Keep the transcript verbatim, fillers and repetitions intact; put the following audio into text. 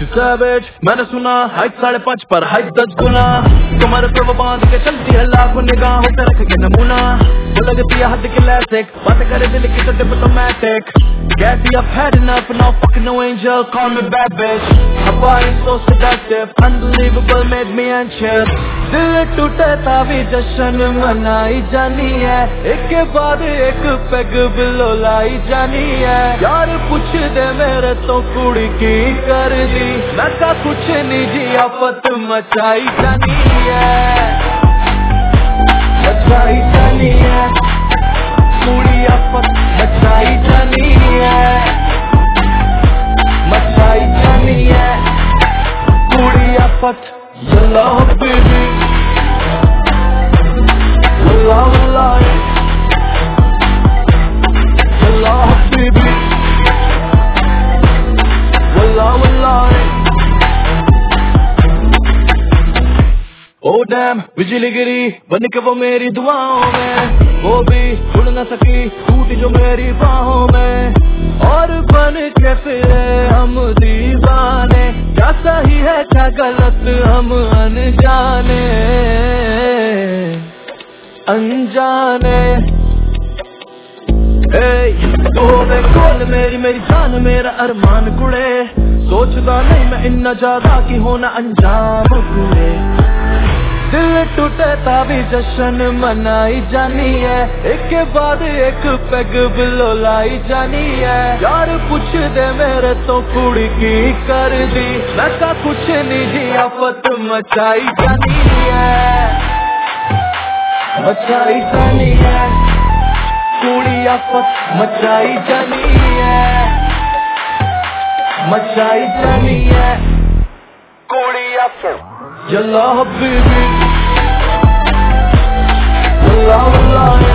savage, मैंने सुना height साढ़े पाँच पर हाइट दस गुना, तुम्हारे पे वो बांध के चलती है लाखों निगाहों पे रख के नमूना, वो लगती है हद के लैसिक, बातें करे दिल की तो डिप्लोमेटिक, कहती I've had enough, now fucking no angel, call me bad bitch, her body so seductive, unbelievable, made me anxious, दिल टूटे तावी जश्न मनाई जानी है, एक के बाद एक पैग बिलो लाई जानी है, यार पूछ दे मेरे तो कुड़ी की कर दी, मैं का कुछ नहीं जी आफत मचाई जानी है, मचाई जानी है, कुड़ी आफत मचाई जानी है, मचाई जानी है, कुड़ी आफत यल्ला बेबी, यल्ला यल्ला यल्ला बेबी, यल्ला यल्ला ओ डैम बिजली गिरी बन के वो मेरी दुआओं में, वो भी उड़ न सकी टूटी जो मेरी बाहों में, और बन के फिरे हम दीवाने, क्या सही है क्या गलत हम अनजाने अनजाने, तू होवे कोल मेरी मेरी जान मेरा अरमान कुड़े, सोचता नहीं मैं इतना ज्यादा कि होना अंजाम कुड़े, दिल टूटे तावी जश्न मनाई जानी है, एक के बाद एक पैग बिलो लाई जानी है, यार पूछ दे मेरे तो कुड़ी की कर दी, मैं का कुछ नहीं जी आफत मचाई जानी है, मचाई जानी है, कुड़ी आफत मचाई जानी है, मचाई जानी है, कुड़ी आफत यल्ला हबीबी, यल्ला यल्ला